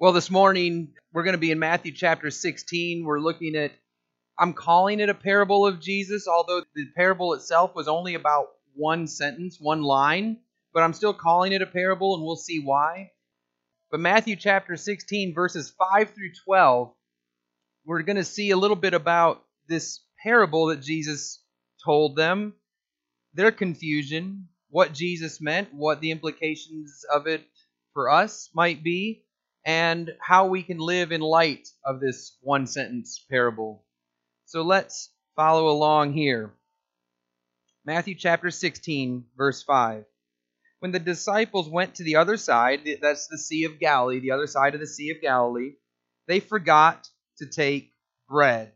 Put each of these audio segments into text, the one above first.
Well, this morning we're going to be in Matthew chapter 16. I'm calling it a parable of Jesus, although the parable itself was only about one sentence, one line, but I'm still calling it a parable, and we'll see why. But Matthew chapter 16, verses 5 through 12, we're going to see a little bit about this parable that Jesus told them, their confusion, what Jesus meant, what the implications of it for us might be, and how we can live in light of this one sentence parable. So let's follow along here. Matthew chapter 16, verse 5. When the disciples went to the other side, that's the Sea of Galilee, the other side of the Sea of Galilee, they forgot to take bread.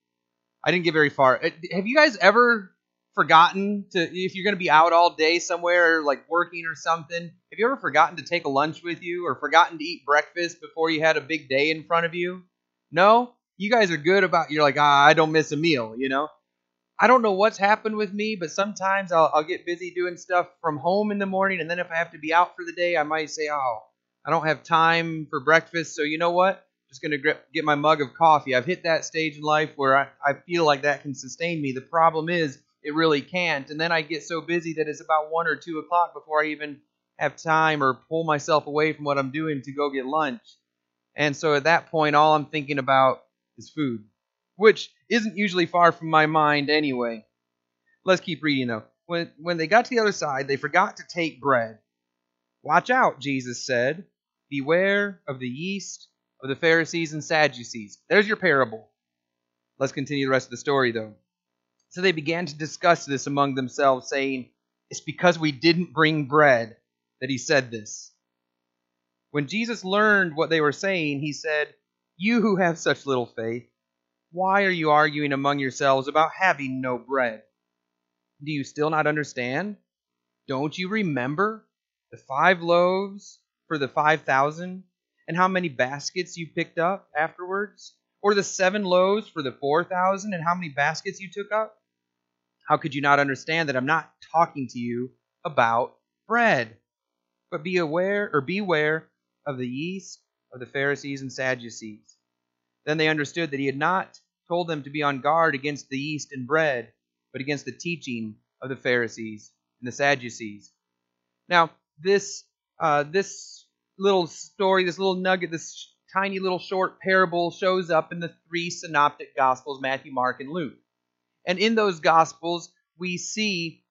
I didn't get very far. Have you guys ever forgotten to, if you're going to be out all day somewhere, like working or something, have you ever forgotten to take a lunch with you or forgotten to eat breakfast before you had a big day in front of you? No? You guys are good about, you're like, I don't miss a meal, I don't know what's happened with me, but sometimes I'll get busy doing stuff from home in the morning, and then if I have to be out for the day, I might say, I don't have time for breakfast, so you know what? I'm just going to get my mug of coffee. I've hit that stage in life where I feel like that can sustain me. The problem is, it really can't, and then I get so busy that it's about 1 or 2 o'clock before I even have time or pull myself away from what I'm doing to go get lunch. And so at that point, all I'm thinking about is food, which isn't usually far from my mind anyway. Let's keep reading though. When they got to the other side, they forgot to take bread. Watch out, Jesus said. Beware of the yeast of the Pharisees and Sadducees. There's your parable. Let's continue the rest of the story though. So they began to discuss this among themselves, saying, "It's because we didn't bring bread that he said this." When Jesus learned what they were saying, he said, "You who have such little faith, why are you arguing among yourselves about having no bread? Do you still not understand? Don't you remember the 5 loaves for the 5,000 and how many baskets you picked up afterwards? Or the 7 loaves for the 4,000 and how many baskets you took up? How could you not understand that I'm not talking to you about bread? But beware of the yeast of the Pharisees and Sadducees." Then they understood that he had not told them to be on guard against the yeast and bread, but against the teaching of the Pharisees and the Sadducees. Now, this little story, this little nugget, this tiny little short parable shows up in the 3 synoptic Gospels, Matthew, Mark, and Luke. And in those Gospels, we see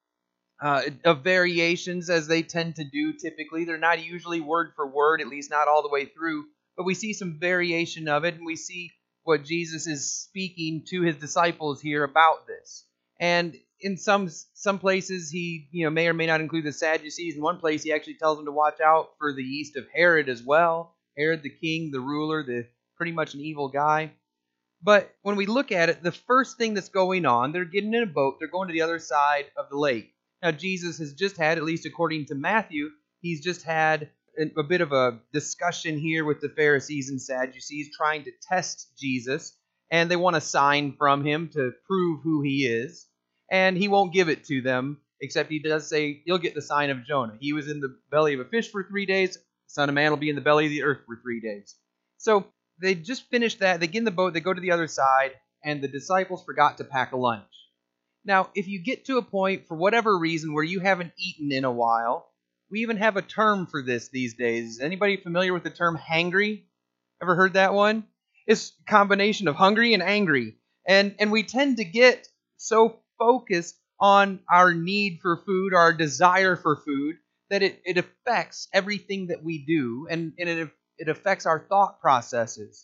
of variations, as they tend to do typically. They're not usually word for word, at least not all the way through, but we see some variation of it, and we see what Jesus is speaking to his disciples here about this. And in some places, he may or may not include the Sadducees. In one place, he actually tells them to watch out for the yeast of Herod as well. Herod the king, the ruler, pretty much an evil guy. But when we look at it, the first thing that's going on, they're getting in a boat, they're going to the other side of the lake. Now, Jesus has just had, at least according to Matthew, he's just had a bit of a discussion here with the Pharisees and Sadducees, trying to test Jesus, and they want a sign from him to prove who he is, and he won't give it to them, except he does say, "You'll get the sign of Jonah. He was in the belly of a fish for 3 days, the Son of Man will be in the belly of the earth for 3 days." So they just finished that, they get in the boat, they go to the other side, and the disciples forgot to pack a lunch. Now, if you get to a point, for whatever reason, where you haven't eaten in a while, we even have a term for this these days. Is anybody familiar with the term hangry? Ever heard that one? It's a combination of hungry and angry. And we tend to get so focused on our need for food, our desire for food, that it affects everything that we do, and it affects our thought processes.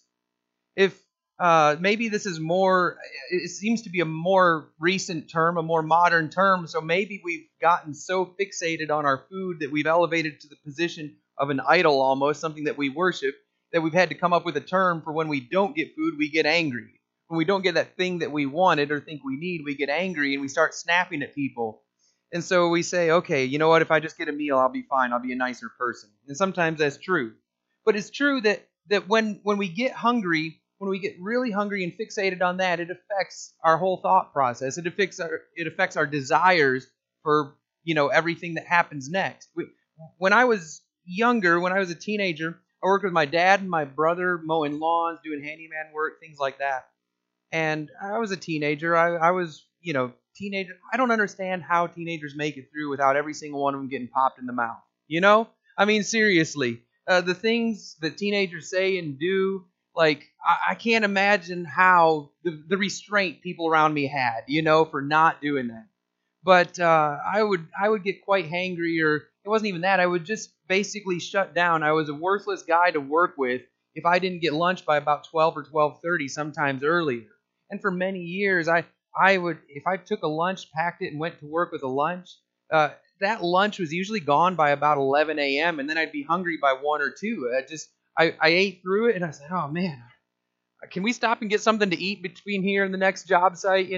If maybe this is more, it seems to be a more recent term, a more modern term, so maybe we've gotten so fixated on our food that we've elevated to the position of an idol almost, something that we worship, that we've had to come up with a term for when we don't get food, we get angry. When we don't get that thing that we wanted or think we need, we get angry and we start snapping at people. And so we say, okay, you know what, if I just get a meal, I'll be fine, I'll be a nicer person. And sometimes that's true. But it's true that when we get hungry, when we get really hungry and fixated on that, it affects our whole thought process. It affects our desires for everything that happens next. When I was younger, when I was a teenager, I worked with my dad and my brother mowing lawns, doing handyman work, things like that. And I was a teenager. I was, teenager. I don't understand how teenagers make it through without every single one of them getting popped in the mouth. I mean, seriously, the things that teenagers say and do, like, I can't imagine how the restraint people around me had, for not doing that. But I would get quite hangry, or it wasn't even that. I would just basically shut down. I was a worthless guy to work with if I didn't get lunch by about 12 or 12:30, sometimes earlier. And for many years, I would, if I took a lunch, packed it, and went to work with a lunch, that lunch was usually gone by about 11 a.m. and then I'd be hungry by 1 or 2. I ate through it, and I said, oh man, can we stop and get something to eat between here and the next job site?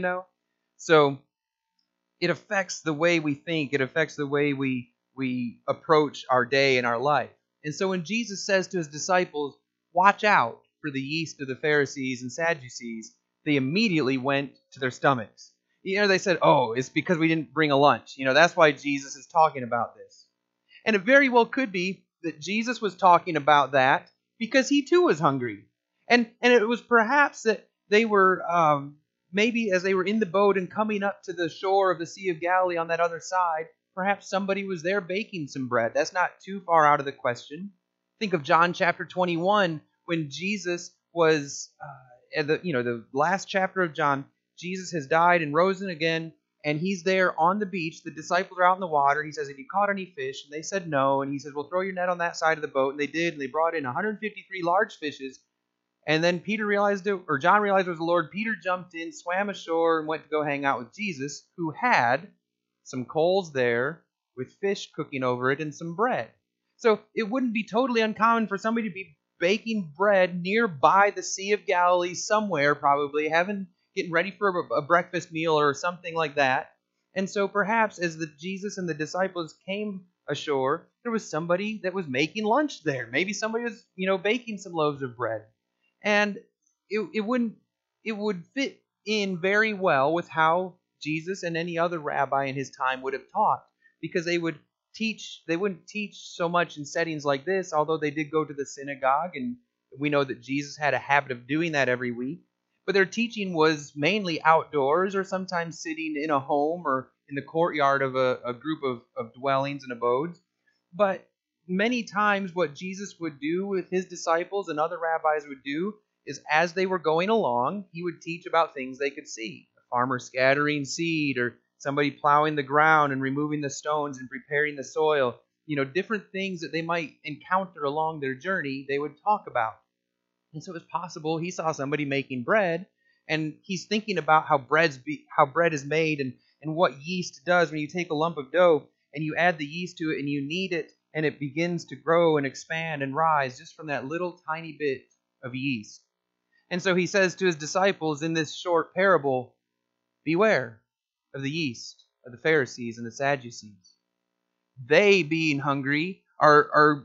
So it affects the way we think. It affects the way we approach our day and our life. And so when Jesus says to his disciples, watch out for the yeast of the Pharisees and Sadducees, they immediately went to their stomachs. They said, oh, it's because we didn't bring a lunch. That's why Jesus is talking about this. And it very well could be that Jesus was talking about that because he too was hungry. And it was perhaps that they were, maybe as they were in the boat and coming up to the shore of the Sea of Galilee on that other side, perhaps somebody was there baking some bread. That's not too far out of the question. Think of John chapter 21 when Jesus was, the last chapter of John. Jesus has died and risen again, and he's there on the beach. The disciples are out in the water. He says, have you caught any fish? And they said no. And he says, well, throw your net on that side of the boat. And they did, and they brought in 153 large fishes. And then John realized it was the Lord. Peter jumped in, swam ashore, and went to go hang out with Jesus, who had some coals there with fish cooking over it and some bread. So it wouldn't be totally uncommon for somebody to be baking bread nearby the Sea of Galilee somewhere, probably getting ready for a breakfast meal or something like that. And so perhaps as Jesus and the disciples came ashore, there was somebody that was making lunch there. Maybe somebody was, baking some loaves of bread. And it would fit in very well with how Jesus and any other rabbi in his time would have taught, because they wouldn't teach so much in settings like this, although they did go to the synagogue, and we know that Jesus had a habit of doing that every week. But their teaching was mainly outdoors, or sometimes sitting in a home or in the courtyard of a group of dwellings and abodes. But many times what Jesus would do with his disciples and other rabbis would do is, as they were going along, he would teach about things they could see. A farmer scattering seed, or somebody plowing the ground and removing the stones and preparing the soil. Different things that they might encounter along their journey, they would talk about. And so it was possible he saw somebody making bread, and he's thinking about how bread is made and what yeast does when you take a lump of dough and you add the yeast to it and you knead it, and it begins to grow and expand and rise just from that little tiny bit of yeast. And so he says to his disciples in this short parable, beware of the yeast of the Pharisees and the Sadducees. They, being hungry, are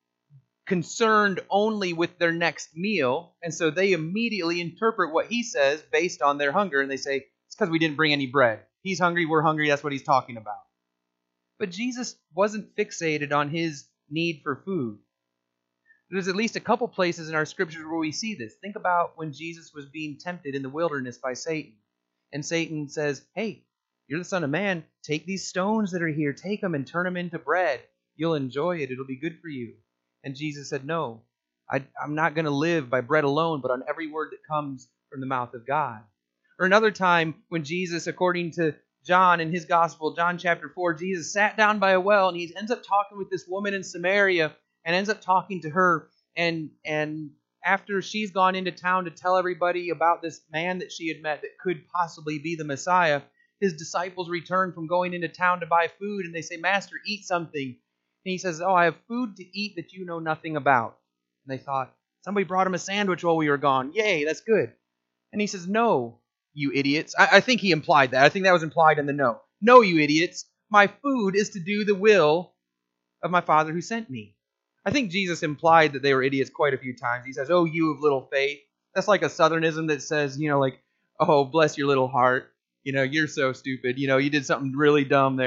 concerned only with their next meal, and so they immediately interpret what he says based on their hunger, and they say, it's because we didn't bring any bread. He's hungry, we're hungry, that's what he's talking about. But Jesus wasn't fixated on his need for food. There's at least a couple places in our scriptures where we see this. Think about when Jesus was being tempted in the wilderness by Satan. And Satan says, hey, you're the Son of Man. Take these stones that are here, take them and turn them into bread. You'll enjoy it. It'll be good for you. And Jesus said, no, I'm not going to live by bread alone, but on every word that comes from the mouth of God. Or another time when Jesus, according to John in his gospel, John chapter 4, Jesus sat down by a well, and he ends up talking with this woman in Samaria and ends up talking to her. And after she's gone into town to tell everybody about this man that she had met that could possibly be the Messiah, his disciples return from going into town to buy food, and they say, Master, eat something. And he says, oh, I have food to eat that you know nothing about. And they thought, somebody brought him a sandwich while we were gone. Yay, that's good. And he says, no, you idiots. I think he implied that. I think that was implied in the no. No, you idiots. My food is to do the will of my Father who sent me. I think Jesus implied that they were idiots quite a few times. He says, oh, you of little faith. That's like a Southernism that says, oh, bless your little heart. You're so stupid. You did something really dumb there.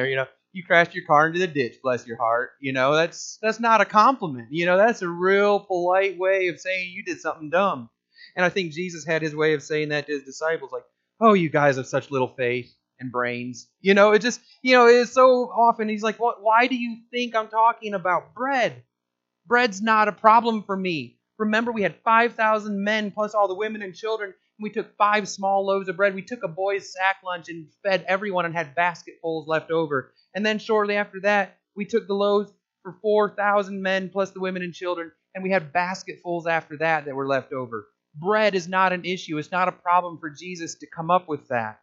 You crashed your car into the ditch, bless your heart. That's not a compliment. That's a real polite way of saying you did something dumb. And I think Jesus had his way of saying that to his disciples, like, oh, you guys have such little faith and brains. It's so often he's like, why do you think I'm talking about bread? Bread's not a problem for me. Remember, we had 5,000 men plus all the women and children. And we took 5 small loaves of bread. We took a boys' sack lunch and fed everyone and had basketfuls left over. And then shortly after that, we took the loaves for 4,000 men plus the women and children, and we had basketfuls after that were left over. Bread is not an issue. It's not a problem for Jesus to come up with that.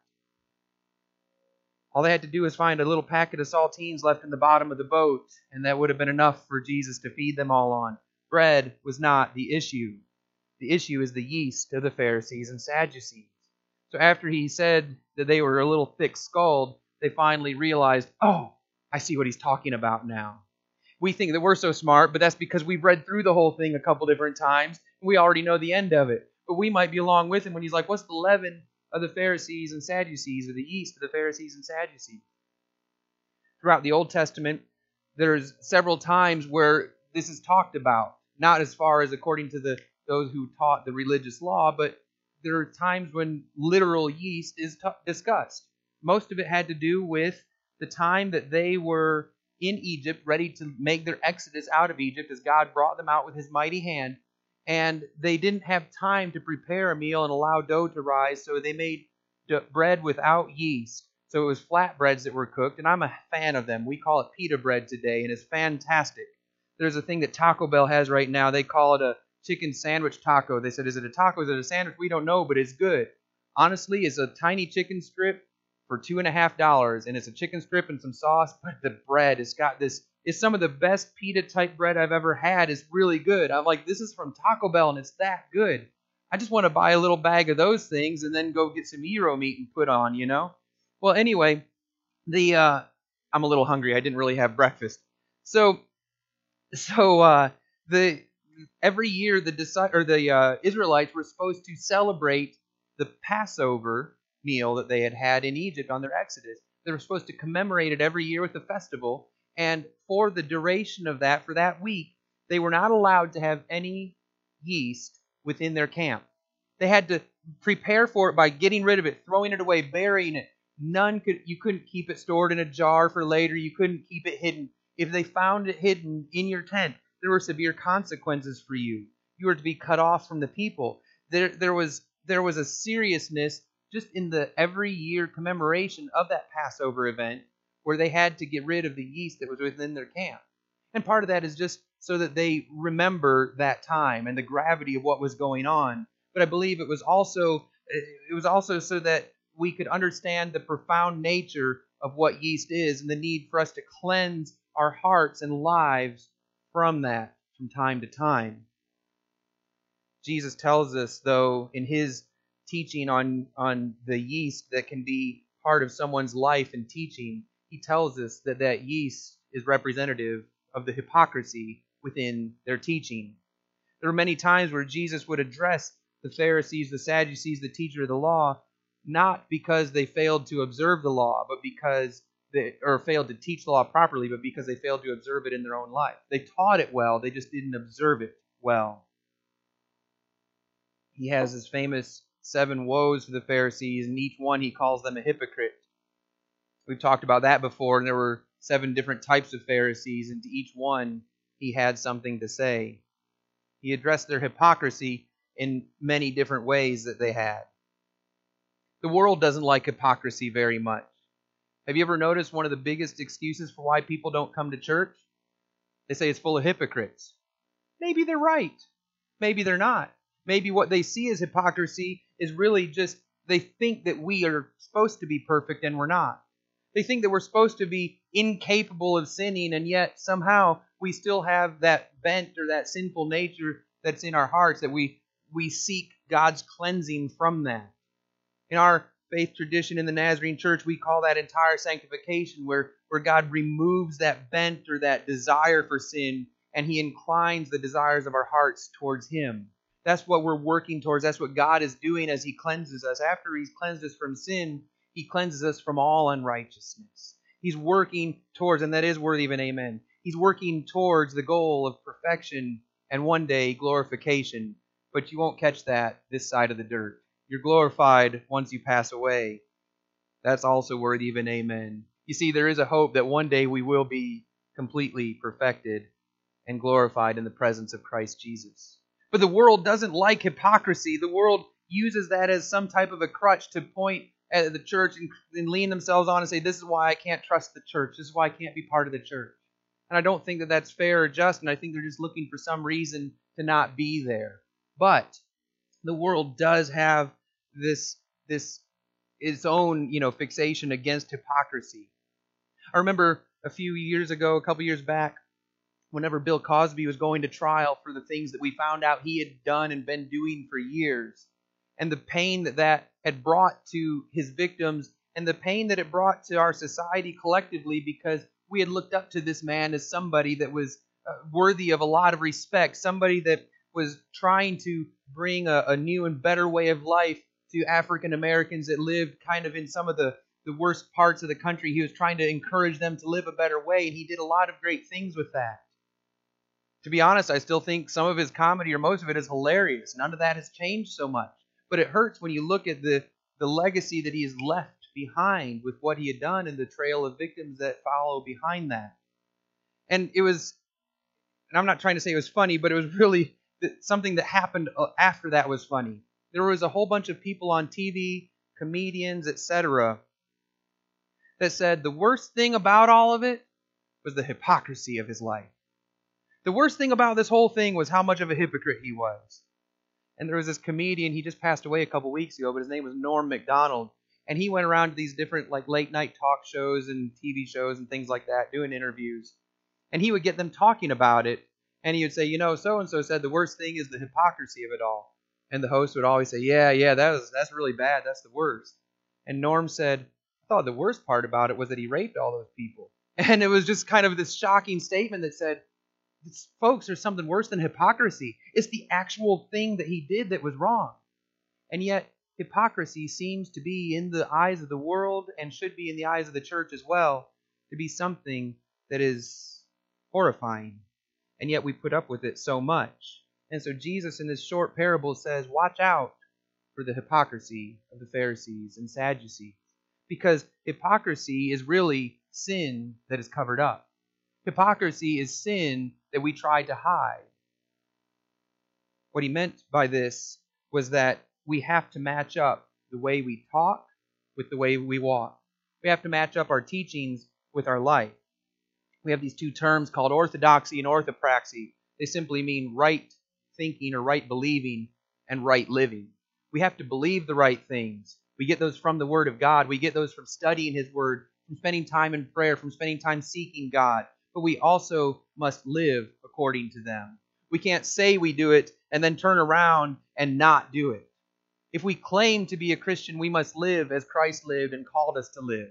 All they had to do was find a little packet of saltines left in the bottom of the boat, and that would have been enough for Jesus to feed them all on. Bread was not the issue. The issue is the yeast of the Pharisees and Sadducees. So after he said that they were a little thick-skulled, they finally realized, oh, I see what he's talking about now. We think that we're so smart, but that's because we've read through the whole thing a couple different times, and we already know the end of it. But we might be along with him when he's like, what's the leaven of the Pharisees and Sadducees, or the yeast of the Pharisees and Sadducees? Throughout the Old Testament, there's several times where this is talked about, not as far as according to those who taught the religious law, but there are times when literal yeast is discussed. Most of it had to do with the time that they were in Egypt, ready to make their exodus out of Egypt as God brought them out with his mighty hand. And they didn't have time to prepare a meal and allow dough to rise, so they made bread without yeast. So it was flatbreads that were cooked, and I'm a fan of them. We call it pita bread today, and it's fantastic. There's a thing that Taco Bell has right now. They call it a chicken sandwich taco. They said, is it a taco? Is it a sandwich? We don't know, but it's good. Honestly, it's a tiny chicken strip for $2.50, and it's a chicken strip and some sauce, but the bread, it's some of the best pita type bread I've ever had. It's really good. I'm like, this is from Taco Bell, and it's that good. I just want to buy a little bag of those things and then go get some gyro meat and put on, Well, anyway, I'm a little hungry. I didn't really have breakfast. So every year the Israelites were supposed to celebrate the Passover meal that they had in Egypt on their exodus. They were supposed to commemorate it every year with a festival, and for the duration of that, for that week, they were not allowed to have any yeast within their camp. They had to prepare for it by getting rid of it, throwing it away, burying it. You couldn't keep it stored in a jar for later. You couldn't keep it hidden. If they found it hidden in your tent, there were severe consequences for you. You were to be cut off from the people. There was a seriousness just in the every year commemoration of that Passover event where they had to get rid of the yeast that was within their camp. And part of that is just so that they remember that time and the gravity of what was going on. But I believe it was also so that we could understand the profound nature of what yeast is and the need for us to cleanse our hearts and lives from that from time to time. Jesus tells us, though, in his teaching on the yeast that can be part of someone's life and teaching, he tells us that yeast is representative of the hypocrisy within their teaching. There were many times where Jesus would address the Pharisees, the Sadducees, the teacher of the law, not because they failed to observe the law, but because or failed to teach the law properly, but because they failed to observe it in their own life. They taught it well, they just didn't observe it well. He has his famous 7 woes for the Pharisees, and each one he calls them a hypocrite. We've talked about that before, and there were 7 different types of Pharisees, and to each one he had something to say. He addressed their hypocrisy in many different ways that they had. The world doesn't like hypocrisy very much. Have you ever noticed one of the biggest excuses for why people don't come to church? They say it's full of hypocrites. Maybe they're right. Maybe they're not. Maybe what they see as hypocrisy is really just they think that we are supposed to be perfect and we're not. They think that we're supposed to be incapable of sinning, and yet somehow we still have that bent or that sinful nature that's in our hearts, that we seek God's cleansing from that. In our faith tradition in the Nazarene Church, we call that entire sanctification, where God removes that bent or that desire for sin, and he inclines the desires of our hearts towards him. That's what we're working towards. That's what God is doing as he cleanses us. After he's cleansed us from sin, he cleanses us from all unrighteousness. He's working towards, and that is worthy of an amen. He's working towards the goal of perfection and one day glorification. But you won't catch that this side of the dirt. You're glorified once you pass away. That's also worthy of an amen. You see, there is a hope that one day we will be completely perfected and glorified in the presence of Christ Jesus. But the world doesn't like hypocrisy. The world uses that as some type of a crutch to point at the church and lean themselves on and say, this is why I can't trust the church. This is why I can't be part of the church. And I don't think that that's fair or just, and I think they're just looking for some reason to not be there. But the world does have this its own, fixation against hypocrisy. I remember a couple years back, whenever Bill Cosby was going to trial for the things that we found out he had done and been doing for years, and the pain that had brought to his victims, and the pain that it brought to our society collectively, because we had looked up to this man as somebody that was worthy of a lot of respect, somebody that was trying to bring a new and better way of life to African Americans that lived kind of in some of the worst parts of the country. He was trying to encourage them to live a better way, and he did a lot of great things with that. To be honest, I still think some of his comedy, or most of it, is hilarious. None of that has changed so much. But it hurts when you look at the legacy that he has left behind with what he had done and the trail of victims that follow behind that. And I'm not trying to say it was funny, but it was really something that happened after that was funny. There was a whole bunch of people on TV, comedians, etc., that said the worst thing about all of it was the hypocrisy of his life. The worst thing about this whole thing was how much of a hypocrite he was. And there was this comedian, he just passed away a couple weeks ago, but his name was Norm Macdonald. And he went around to these different late night talk shows and TV shows and things like that, doing interviews. And he would get them talking about it. And he would say, so-and-so said the worst thing is the hypocrisy of it all. And the host would always say, yeah, that's really bad. That's the worst. And Norm said, I thought the worst part about it was that he raped all those people. And it was just kind of this shocking statement that said, folks, there's something worse than hypocrisy. It's the actual thing that he did that was wrong. And yet, hypocrisy seems to be in the eyes of the world, and should be in the eyes of the church as well, to be something that is horrifying. And yet we put up with it so much. And so Jesus in this short parable says, watch out for the hypocrisy of the Pharisees and Sadducees. Because hypocrisy is really sin that is covered up. Hypocrisy is sin that we try to hide. What he meant by this was that we have to match up the way we talk with the way we walk. We have to match up our teachings with our life. We have these two terms called orthodoxy and orthopraxy. They simply mean right thinking or right believing and right living. We have to believe the right things. We get those from the Word of God. We get those from studying His Word, from spending time in prayer, from spending time seeking God. But we also must live according to them. We can't say we do it and then turn around and not do it. If we claim to be a Christian, we must live as Christ lived and called us to live.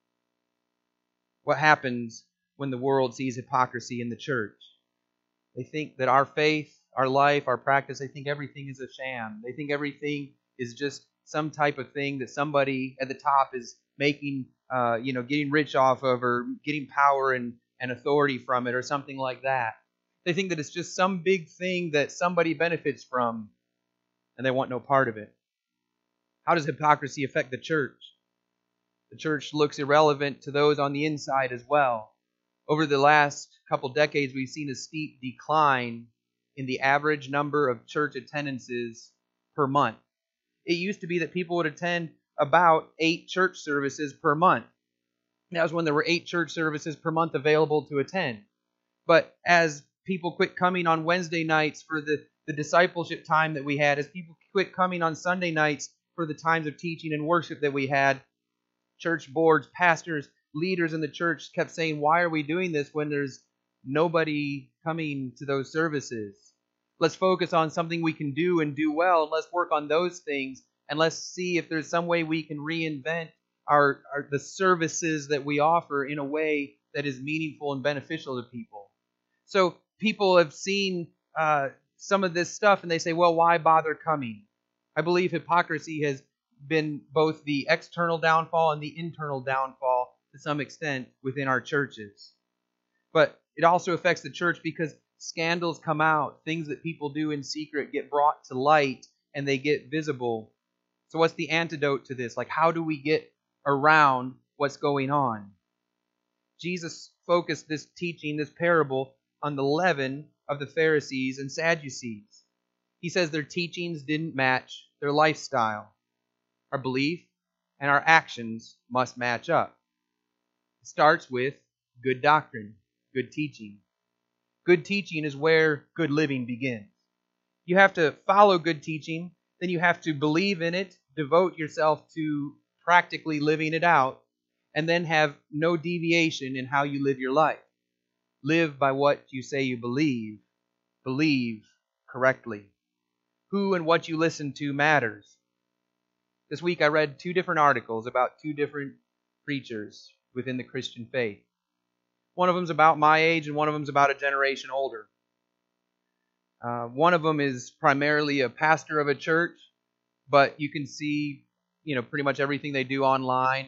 What happens when the world sees hypocrisy in the church? They think that our faith, our life, our practice, they think everything is a sham. They think everything is just some type of thing that somebody at the top is making, getting rich off of, or getting power and authority from it, or something like that. They think that it's just some big thing that somebody benefits from, and they want no part of it. How does hypocrisy affect the church? The church looks irrelevant to those on the inside as well. Over the last couple decades, we've seen a steep decline in the average number of church attendances per month. It used to be that people would attend about 8 church services per month. That was when there were 8 church services per month available to attend. But as people quit coming on Wednesday nights for the discipleship time that we had, as people quit coming on Sunday nights for the times of teaching and worship that we had, church boards, pastors, leaders in the church kept saying, why are we doing this when there's nobody coming to those services? Let's focus on something we can do and do well, and let's work on those things, and let's see if there's some way we can reinvent the services that we offer in a way that is meaningful and beneficial to people. So people have seen some of this stuff, and they say, well, why bother coming? I believe hypocrisy has been both the external downfall and the internal downfall to some extent within our churches. But it also affects the church because scandals come out. Things that people do in secret get brought to light and they get visible. So what's the antidote to this? Like, how do we get around what's going on? Jesus focused this teaching, this parable, on the leaven of the Pharisees and Sadducees. He says their teachings didn't match their lifestyle. Our belief and our actions must match up. It starts with good doctrine, good teaching. Good teaching is where good living begins. You have to follow good teaching, then you have to believe in it, devote yourself to practically living it out, and then have no deviation in how you live your life. Live by what you say you believe. Believe correctly. Who and what you listen to matters. This week I read 2 different articles about 2 different preachers within the Christian faith. One of them's about my age and one of them's about a generation older. One of them is primarily a pastor of a church, but you can see, pretty much everything they do online.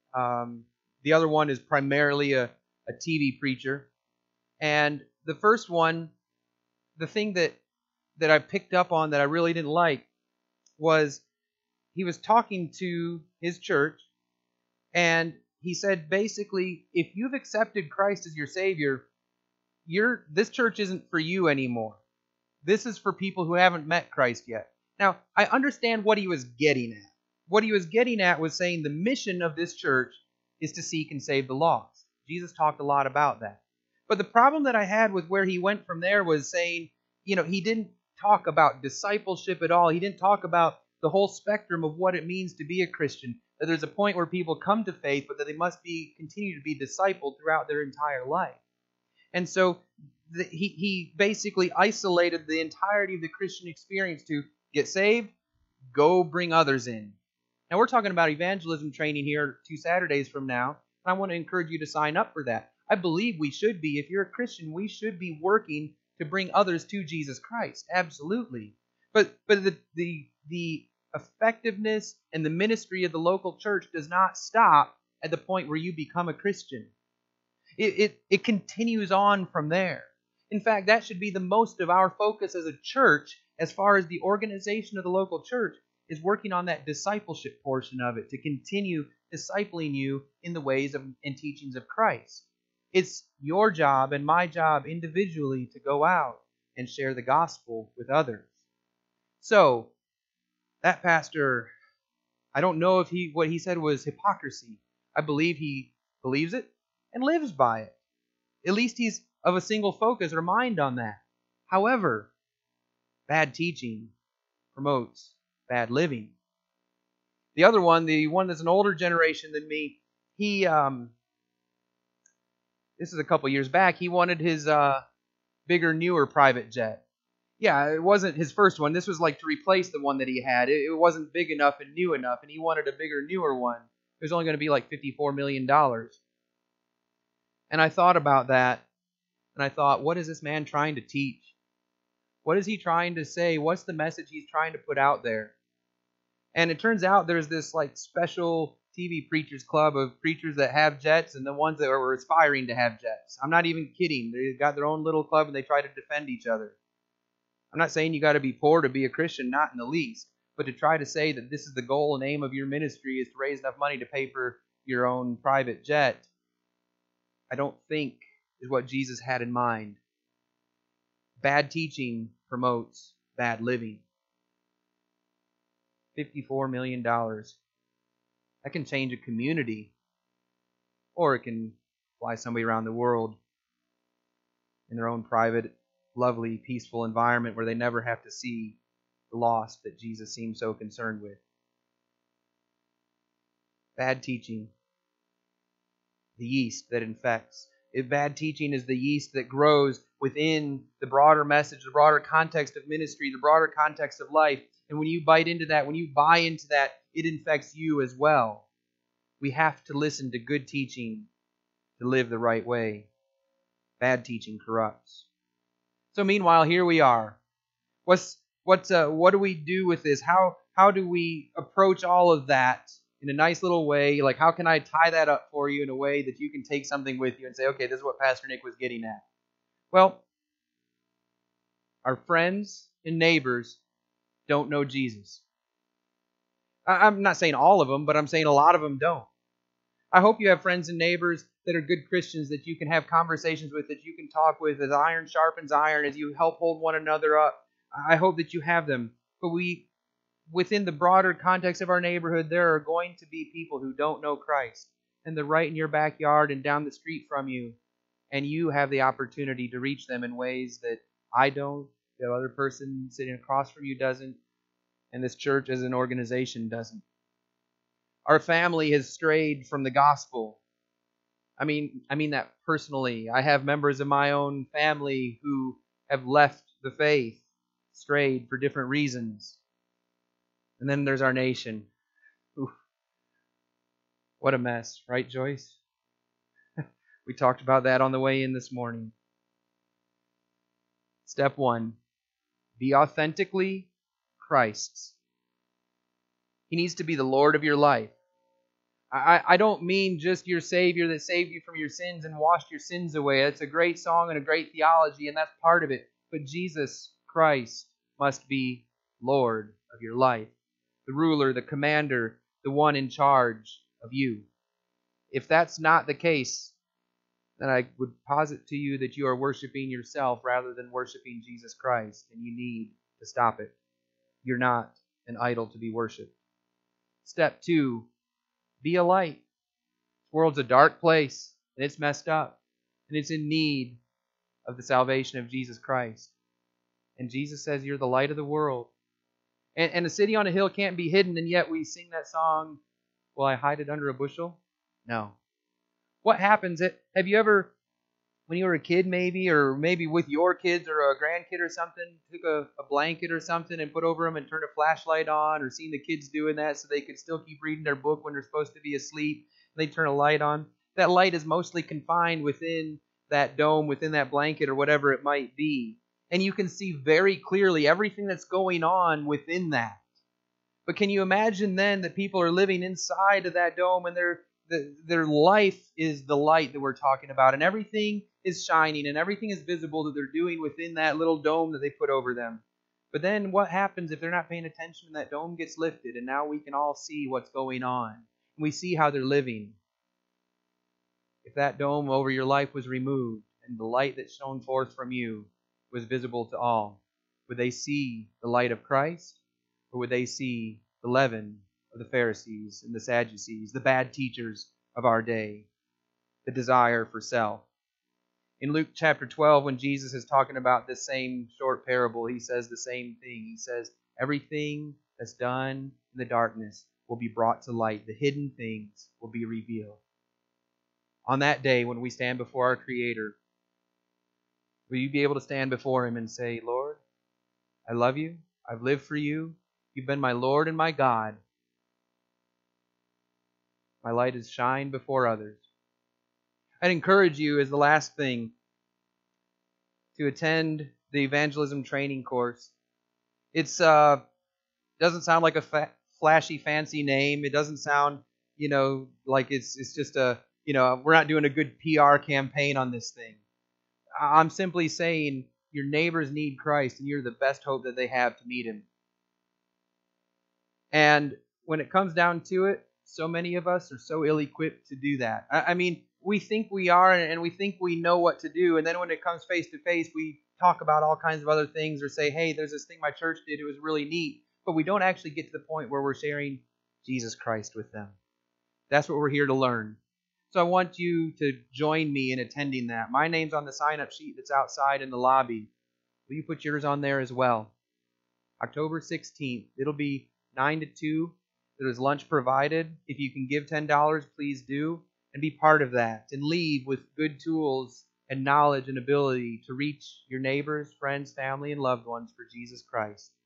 The other one is primarily a TV preacher. And the first one, the thing that I picked up on that I really didn't like was he was talking to his church, and he said basically, if you've accepted Christ as your Savior, this church isn't for you anymore. This is for people who haven't met Christ yet. Now, I understand what he was getting at. What he was getting at was saying the mission of this church is to seek and save the lost. Jesus talked a lot about that. But the problem that I had with where he went from there was saying, he didn't talk about discipleship at all. He didn't talk about the whole spectrum of what it means to be a Christian. That there's a point where people come to faith, but that they must continue to be discipled throughout their entire life. And so he basically isolated the entirety of the Christian experience to get saved, go bring others in. Now we're talking about evangelism training here 2 Saturdays from now. And I want to encourage you to sign up for that. I believe we should be. If you're a Christian, we should be working to bring others to Jesus Christ. Absolutely. But the effectiveness and the ministry of the local church does not stop at the point where you become a Christian. It continues on from there. In fact, that should be the most of our focus as a church, as far as the organization of the local church, is working on that discipleship portion of it, to continue discipling you in the ways and teachings of Christ. It's your job and my job individually to go out and share the gospel with others. So, that pastor, I don't know if what he said was hypocrisy. I believe he believes it and lives by it. At least he's of a single focus or mind on that. However, bad teaching promotes bad living. The other one, the one that's an older generation than me, he this is a couple years back, he wanted his bigger, newer private jet. Yeah, it wasn't his first one. This was like to replace the one that he had. It wasn't big enough and new enough, and he wanted a bigger, newer one. It was only going to be like $54 million. And I thought about that, and I thought, what is this man trying to teach? What is he trying to say? What's the message he's trying to put out there? And it turns out there's this like special TV preachers club of preachers that have jets and the ones that are aspiring to have jets. I'm not even kidding. They've got their own little club and they try to defend each other. I'm not saying you got to be poor to be a Christian, not in the least. But to try to say that this is the goal and aim of your ministry is to raise enough money to pay for your own private jet, I don't think is what Jesus had in mind. Bad teaching promotes bad living. $54 million. That can change a community, or it can fly somebody around the world in their own private, lovely, peaceful environment where they never have to see the lost that Jesus seems so concerned with. Bad teaching, the yeast that infects. If bad teaching is the yeast that grows within the broader message, the broader context of ministry, the broader context of life, and when you bite into that, when you buy into that, it infects you as well. We have to listen to good teaching to live the right way. Bad teaching corrupts. So meanwhile, here we are. What do we do with this? How do we approach all of that in a nice little way. Like, how can I tie that up for you in a way that you can take something with you and say, okay, this is what Pastor Nick was getting at? Well, our friends and neighbors don't know Jesus. I'm not saying all of them, but I'm saying a lot of them don't. I hope you have friends and neighbors that are good Christians that you can have conversations with, that you can talk with, as iron sharpens iron, as you help hold one another up. I hope that you have them. But within the broader context of our neighborhood, there are going to be people who don't know Christ, and they're right in your backyard and down the street from you, and you have the opportunity to reach them in ways that I don't, the other person sitting across from you doesn't, and this church as an organization doesn't. Our family has strayed from the gospel. I mean that personally. I have members of my own family who have left the faith, strayed for different reasons. And then there's our nation. Oof. What a mess, right, Joyce? We talked about that on the way in this morning. Step 1, be authentically Christ's. He needs to be the Lord of your life. I don't mean just your Savior that saved you from your sins and washed your sins away. That's a great song and a great theology, and that's part of it. But Jesus Christ must be Lord of your life, the ruler, the commander, the one in charge of you. If that's not the case, then I would posit to you that you are worshiping yourself rather than worshiping Jesus Christ, and you need to stop it. You're not an idol to be worshipped. Step 2, be a light. This world's a dark place, and it's messed up, and it's in need of the salvation of Jesus Christ. And Jesus says you're the light of the world. And a city on a hill can't be hidden, and yet we sing that song, will I hide it under a bushel? No. What happens, have you ever, when you were a kid maybe, or maybe with your kids or a grandkid or something, took a blanket or something and put over them and turned a flashlight on, or seen the kids doing that so they could still keep reading their book when they're supposed to be asleep, and they turn a light on? That light is mostly confined within that dome, within that blanket, or whatever it might be. And you can see very clearly everything that's going on within that. But can you imagine then that people are living inside of that dome, and their life is the light that we're talking about, and everything is shining, and everything is visible that they're doing within that little dome that they put over them. But then what happens if they're not paying attention and that dome gets lifted, and now we can all see what's going on, and we see how they're living? If that dome over your life was removed, and the light that shone forth from you was visible to all, would they see the light of Christ, or would they see the leaven of the Pharisees and the Sadducees, the bad teachers of our day, the desire for self? In Luke chapter 12, when Jesus is talking about this same short parable, he says the same thing. He says, everything that's done in the darkness will be brought to light. The hidden things will be revealed. On that day, when we stand before our Creator, will you be able to stand before Him and say, Lord, I love you. I've lived for you. You've been my Lord and my God. My light has shined before others. I'd encourage you, as the last thing, to attend the evangelism training course. It's doesn't sound like a flashy, fancy name. It doesn't sound, like it's just we're not doing a good PR campaign on this thing. I'm simply saying your neighbors need Christ, and you're the best hope that they have to meet Him. And when it comes down to it, so many of us are so ill-equipped to do that. I mean, we think we are, and we think we know what to do, and then when it comes face-to-face, we talk about all kinds of other things, or say, hey, there's this thing my church did, it was really neat, but we don't actually get to the point where we're sharing Jesus Christ with them. That's what we're here to learn. So I want you to join me in attending that. My name's on the sign-up sheet that's outside in the lobby. Will you put yours on there as well? October 16th. It'll be 9 to 2. There's lunch provided. If you can give $10, please do, and be part of that, and leave with good tools and knowledge and ability to reach your neighbors, friends, family, and loved ones for Jesus Christ.